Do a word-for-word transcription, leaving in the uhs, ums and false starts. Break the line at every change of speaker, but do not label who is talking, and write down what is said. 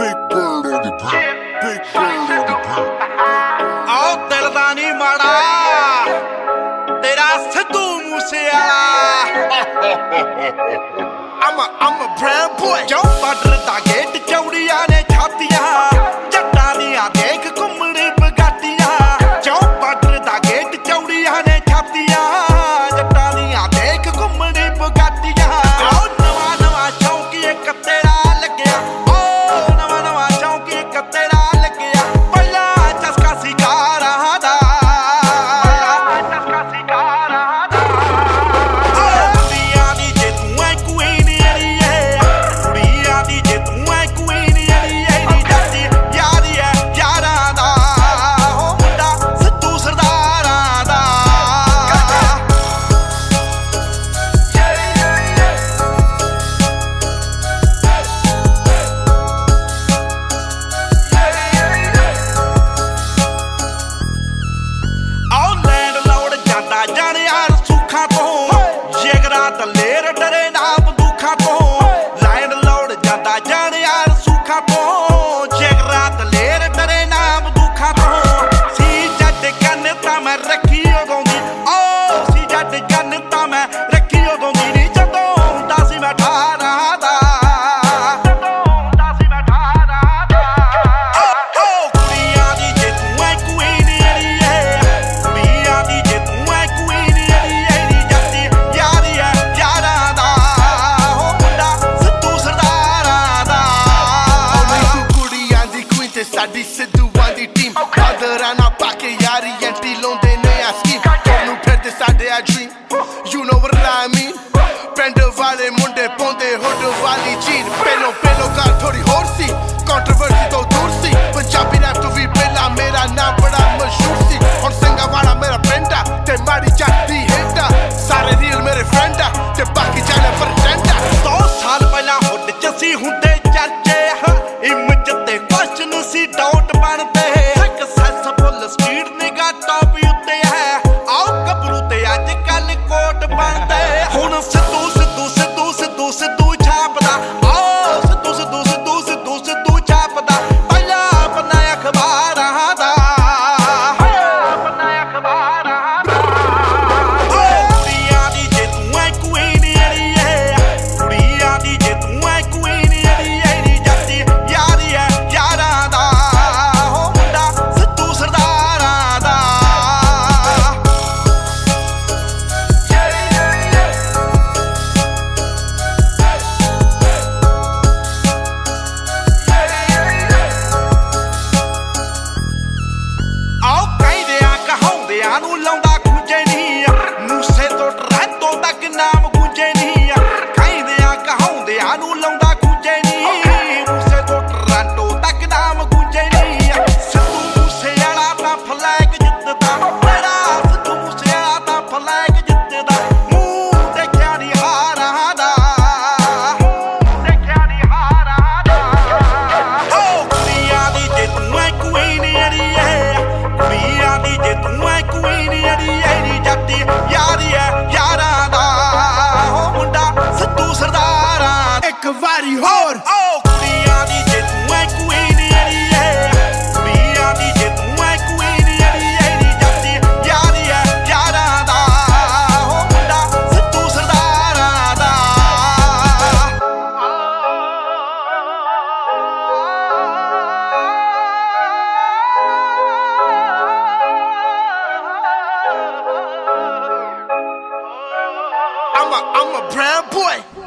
Big bird on the beat. Big bird on the beat.
आओ दिल दा नी माड़ा तेरा Sidhu Moosewala I'm a, I'm a brown boy क्यों बॉर्डर दा गेट चौड़ियां ने छातियां जट्टां दियां देख घुम्मणी बगाटियां क्यों बॉर्डर दा गेट चौड़ियां ने छातियां जट्टां दियां देख घुम्मणी बगाटियां आओ नवां नवां शौक इक तेरा लग्गिया ओ नवां नवां शौक इक तेरा लग्गिया पहला चस्का सी कारां दा चस्का सी कारां दा ओ दुनिया दी जे तूं ऐ क्वीन अड़िए दुनिया दी जे तूं ऐ क्वीन अड़िए नी जस्सी यारी ऐ यारां दा हो मुंडा सिद्धू सरदारां दा आओ लैंड लौड़ जांदा जाणिया सुखां तो जिगरा दलेर डरे ना बंदूखां तो लैंड लौड़ जांदा जाणिया सुखां तो जिगरा दलेर डरे ना बंदूखां तो सी जट गन तां मैं रखी उदों दी ओ सी जट गन तां मैं रखी उदों दी नी जदों हुंदा सी मैं अठारां दा जदों हुंदा सी मैं अठारां दा ओ ओ कुड़ियां दी जे तूं ऐ क्वीन अड़िए कुड़ियां दी जे तूं ऐ क्वीन अड़िए नी जस्सी यारी ऐ यारां दा हो मुंडा सिद्धू सरदारां दा
ਕੁੜੀਆਂ ਦੀ ਕੁਈਨ ਤੇ ਸਾਡੀ ਸਿੱਧੂਆਂ ਦੀ ਟੀਮ ਆਦਰਾਂ ਨਾ ਪਾ ਕੇ ਯਾਰੀ ਐਂਟੀ ਲਾਉਂਦੇ ਨੇ ਆ ਸਕੀਮ ਤੁਹਾਨੂੰ ਫਿਰਦੇ ਸਾਡੇ ਆ ਡ੍ਰੀਮ ਯੂ ਨੋ ਵਾਟ ਆਈ ਮੀਨ ਪਿੰਡ ਵਾਲੇ ਮੁੰਡੇ ਪਾਉਂਦੇ ਹੁੱਡ ਵਾਲੀ ਜੀਨ ਪਹਿਲੋਂ ਪਹਿਲੋਂ ਗੱਲ ਥੋੜੀ ਹੋਰ ਸੀ ਕੰਟਰੋਵਰਸੀ ਤੋਂ ਦੂਰ ਸੀ ਪੰਜਾਬੀ ਰੈਪ ਤੋਂ ਵੀ ਪਹਿਲਾਂ ਮੇਰਾ ਨਾਮ ਬੜਾ ਮਸ਼ਹੂਰ ਸੀ ਹੁਣ ਸਿੰਘਾਂ ਵਾਲਾ ਮੇਰਾ ਪਿੰਡ ਆ ਤੇ ਮਾੜੀ ਜੱਟ ਦੀ ਹਿੱਟ ਆ ਸਾਰੇ ਰੀਲ ਮੇਰੇ ਫਰੈਂਡ ਆ ਤੇ ਬਾਕੀ ਜਾਣੇ ਫਰੈਂਡ ਆ
ਦੋ ਸਾਲ ਪਹਿਲਾਂ ਹੁੱਡ ਚ ਸੀ ਹੁੰਦੇ ਚਰਚੇ ਇਮੇਜ ਤੇ ਕੁਐਸਚਨ ਸੀ ਡਾਊਟ ਬਣਦੇ ਸਕਸੈਸਫੁਲ ਸਪੀਡ ਨਿਗਾ ਟੌਪ ਉੱਤੇ ਹੈ ਆਓ ਗੱਭਰੂ ਤੇ ਅੱਜ ਕੱਲ ਕੋਟ ਬਣਦੇ ਹੁਣ ਸਿੱਧੂ ਸਿੱਧੂ ਸਿੱਧੂ ਸਿੱਧੂ ਸਿੱਧੂ ਛਾਪਦਾ ਆਓ ਸਿੱਧੂ ਸਿੱਧੂ ਸਿੱਧੂ ਸਿੱਧੂ ਸਿੱਧੂ ਛਾਪਦਾ ਪਹਿਲਾ ਪੰਨਾ ਅਖਬਾਰਾਂ ਦਾ ਪਹਿਲਾ ਪੰਨਾ ਅਖਬਾਰਾਂ ਦਾ ਓ ਕੁੜੀਆਂ ਦੀ ਜੇ ਤੂੰ ਐ ਕੁਈਨ ਅੜੀਏ ਕੁੜੀਆਂ ਦੀ ਜੇ ਤੂੰ ਐ ਕੁਈਨ ਅੜੀਏ ਨੀ ਜੱਸੀ ਯਾਰੀ ਐ ਯਾਰਾਂ ਦਾ ਹੋ ਮੁੰਡਾ ਸਿੱਧੂ ਸਰਦਾਰਾਂ ਦਾ ਆਓ ਕਹਿੰਦਿਆਂ ਕਹਾਉਂਦਿਆਂ ਨੂੰ ਲਾਉਂਦਾ ਖੁੰਝੇ ਨਹੀਂ ਮੂਸੇ ਤੋਂ ਟਰੈਂਟੋ ਤੱਕ ਨਾਮ ਗੂੰਜੇ ਨਹੀਂ ਕਹਿੰਦਿਆਂ ਕਹਾਉਂਦਿਆਂ ਨੂੰ ਲਾਉਂਦਾ ਖੁੰਝੇ ਨਹੀਂ ਮੂਸੇ ਤੋਂ ਟਰੈਂਟੋ ਤੱਕ ਨਾਮ ਗੂੰਜੇ ਨਹੀਂ ਸਿੱਧੂ ਮੂਸੇਵਾਲਾ ਤਾਂ ਫਲੈਗ ਜਿੱਤਦਾ ਮੇਰਾ ਸਿੱਧੂ ਮੂਸੇਵਾਲਾ ਤਾਂ ਫਲੈਗ ਜਿੱਤਦਾ ਮੂੰਹ ਦੇਖਿਆ ਨੀ ਹਾਰਾਂ ਦਾ ਮੂੰਹ ਦੇਖਿਆ ਨੀ ਹਾਰਾਂ ਦਾ ਓ ਕੁੜੀਆਂ ਦੀ ਜੇ ਤੂੰ ਐ ਕੁਈਨ ਅੜੀਏ ਕੁੜੀਆਂ ਦੀ ਜੇ ਤੂੰ ਐ ਕੁਈਨ ਅੜੀਏ ਨੀ ਜੱਟੀ ਯਾਰੀ ਐ ਯਾਰਾਂ ਦਾ ਹੋ ਮੁੰਡਾ ਸਿੱਧੂ ਸਰਦਾਰਾਂ ਦਾ।
ਇੱਕ ਵਾਰੀ ਹੋਰ
ਓ ਕੁੜੀਆਂ ਦੀ ਜੇ ਤੂੰ ਐ ਕੁਈਨ ਅੜੀਏ ਕੁੜੀਆਂ ਦੀ ਜੇ ਤੂੰ ਐ ਕੁਈਨ ਅੜੀਏ ਨੀ ਜੱਟੀ ਯਾਰੀ ਐ ਯਾਰਾਂ ਦਾ ਹੋ ਮੁੰਡਾ ਸਿੱਧੂ ਸਰਦਾਰਾਂ ਦਾ
I'm a, I'm a brown boy